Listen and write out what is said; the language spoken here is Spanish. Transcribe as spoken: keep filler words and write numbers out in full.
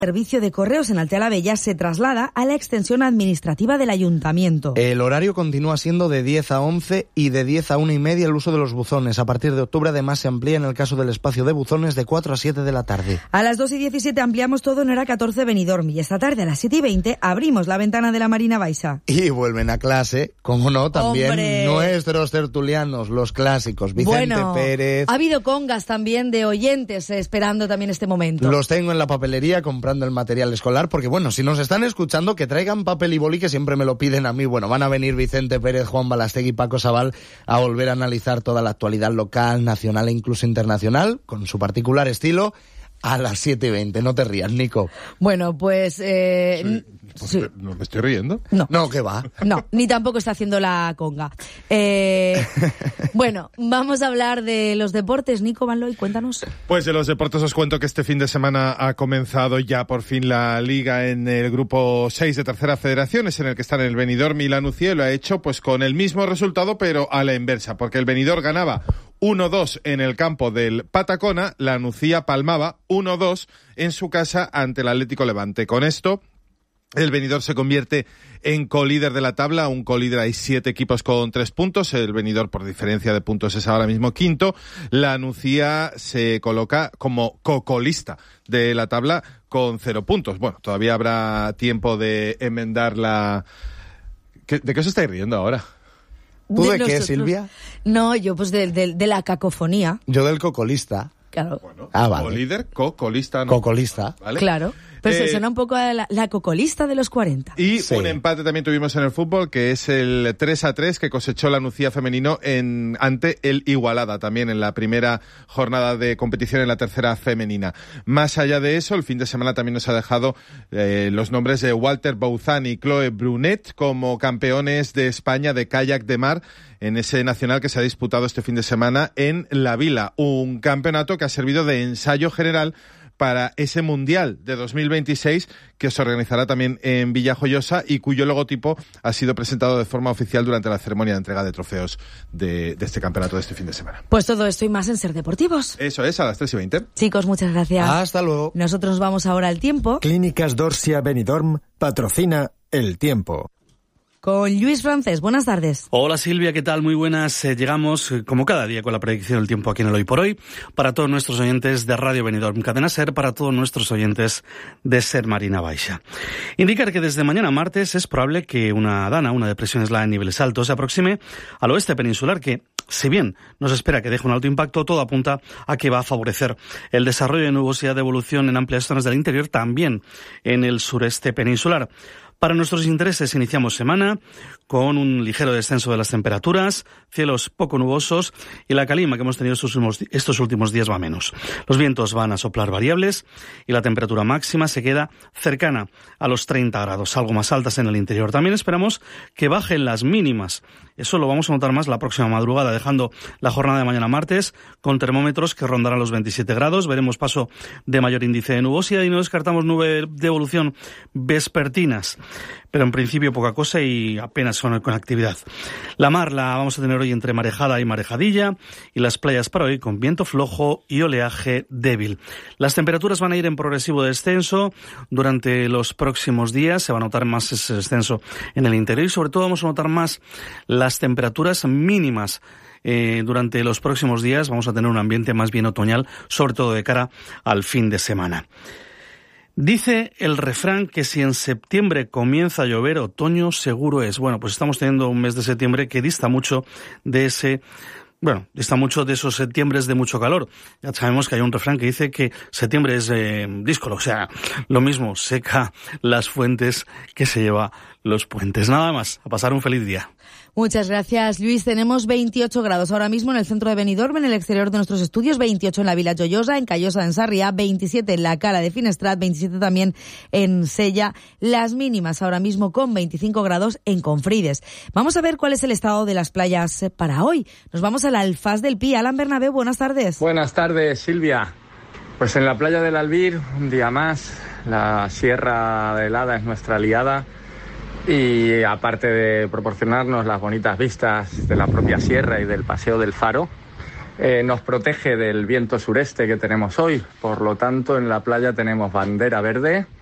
El servicio de correos en Altea la Bella se traslada a la extensión administrativa del ayuntamiento. El horario continúa siendo de diez a once y de diez a una y media el uso de los buzones. A partir de octubre además se amplía en el caso del espacio de buzones de cuatro a siete de la tarde. A las dos y diecisiete ampliamos todo en hora catorce Benidorm y esta tarde a las siete y veinte abrimos la ventana de la Marina Baixa. Y vuelven a clase, como no, también ¡hombre! Nuestros tertulianos, los clásicos, Vicente bueno, Pérez. Ha habido congas también de oyentes esperando también este momento. Los tengo en la papelería comprando el material escolar, porque bueno, si nos están escuchando, que traigan papel y boli, que siempre me lo piden a mí. Bueno, van a venir Vicente Pérez, Juan Balastegui y Paco Sabal a volver a analizar toda la actualidad local, nacional e incluso internacional, con su particular estilo, a las siete y veinte. No te rías, Nico. Bueno, pues... Eh, sí, pues sí. ¿No me estoy riendo? No. No, ¿qué va? No, ni tampoco está haciendo la conga. Eh, bueno, vamos a hablar de los deportes. Nico Van Looy, cuéntanos. Pues de los deportes os cuento que este fin de semana ha comenzado ya por fin la Liga en el grupo seis de Tercera Federación, es en el que están el Benidorm y la Nucía, y lo ha hecho pues con el mismo resultado, pero a la inversa, porque el Benidorm ganaba uno dos en el campo del Patacona, la Nucía palmaba uno dos en su casa ante el Atlético Levante. Con esto, el Benidorm se convierte en colíder de la tabla, un colíder, hay siete equipos con tres puntos, el Benidorm por diferencia de puntos es ahora mismo quinto, la Nucía se coloca como cocolista de la tabla con cero puntos. Bueno, todavía habrá tiempo de enmendar la... ¿De qué os estáis riendo ahora? ¿Tú de, de qué, nosotros. Silvia? No, yo pues de, de, de la cacofonía. Yo del cocolista. Claro. Bueno, ah, vale. co-líder, co-colista. ¿no? Cocolista. ¿Vale? Claro. Pero Eh, se suena un poco a la, la cocolista de los cuarenta. Y sí. Un empate también tuvimos en el fútbol, que es el tres a tres que cosechó la Nucía femenino en, ante el Igualada, también en la primera jornada de competición en la tercera femenina. Más allá de eso, el fin de semana también nos ha dejado eh, los nombres de Walter Bouzán y Chloe Brunet como campeones de España de kayak de mar en ese nacional que se ha disputado este fin de semana en La Vila. Un campeonato que ha servido de ensayo general para ese Mundial de dos mil veintiséis que se organizará también en Villajoyosa y cuyo logotipo ha sido presentado de forma oficial durante la ceremonia de entrega de trofeos de, de este campeonato de este fin de semana. Pues todo esto y más en Ser Deportivos. Eso es, a las tres y veinte. Chicos, muchas gracias. Hasta luego. Nosotros vamos ahora al tiempo. Clínicas Dorsia Benidorm patrocina el tiempo. Con Luis Francés, buenas tardes. Hola Silvia, ¿qué tal? Muy buenas. Eh, llegamos, eh, como cada día, con la predicción del tiempo aquí en el Hoy por Hoy, para todos nuestros oyentes de Radio Benidorm Cadena Ser, para todos nuestros oyentes de Ser Marina Baixa. Indicar que desde mañana martes es probable que una dana, una depresión aislada en niveles altos, se aproxime al oeste peninsular, que, si bien nos espera que deje un alto impacto, todo apunta a que va a favorecer el desarrollo de nubosidad de evolución en amplias zonas del interior, también en el sureste peninsular. Para nuestros intereses iniciamos semana con un ligero descenso de las temperaturas, cielos poco nubosos y la calima que hemos tenido estos últimos, estos últimos días va a menos. Los vientos van a soplar variables y la temperatura máxima se queda cercana a los treinta grados, algo más altas en el interior. También esperamos que bajen las mínimas. Eso lo vamos a notar más la próxima madrugada, dejando la jornada de mañana martes con termómetros que rondarán los veintisiete grados. Veremos paso de mayor índice de nubosidad y no descartamos nube de evolución vespertinas. Pero en principio poca cosa y apenas con, con actividad. La mar la vamos a tener hoy entre marejada y marejadilla y las playas para hoy con viento flojo y oleaje débil. Las temperaturas van a ir en progresivo descenso durante los próximos días. Se va a notar más ese descenso en el interior y sobre todo vamos a notar más las temperaturas mínimas. Eh, durante los próximos días vamos a tener un ambiente más bien otoñal, sobre todo de cara al fin de semana. Dice el refrán que si en septiembre comienza a llover, otoño seguro es. Bueno, pues estamos teniendo un mes de septiembre que dista mucho de ese... Bueno, dista mucho de esos septiembres de mucho calor. Ya sabemos que hay un refrán que dice que septiembre es eh, díscolo, o sea, lo mismo, seca las fuentes que se lleva los puentes. Nada más, a pasar un feliz día. Muchas gracias, Luis. Tenemos veintiocho grados ahora mismo en el centro de Benidorm, en el exterior de nuestros estudios, veintiocho en la Vila Joiosa, en Callosa, en Sarriá, veintisiete en la Cala de Finestrat, veintisiete también en Sella. Las mínimas ahora mismo con veinticinco grados en Confrides. Vamos a ver cuál es el estado de las playas para hoy. Nos vamos al Alfaz del Pi. Alan Bernabé, buenas tardes. Buenas tardes, Silvia. Pues en la playa del Albir, un día más, la Sierra de Helada es nuestra aliada. Y aparte de proporcionarnos las bonitas vistas de la propia sierra y del paseo del Faro, eh, nos protege del viento sureste que tenemos hoy. Por lo tanto, en la playa tenemos bandera verde.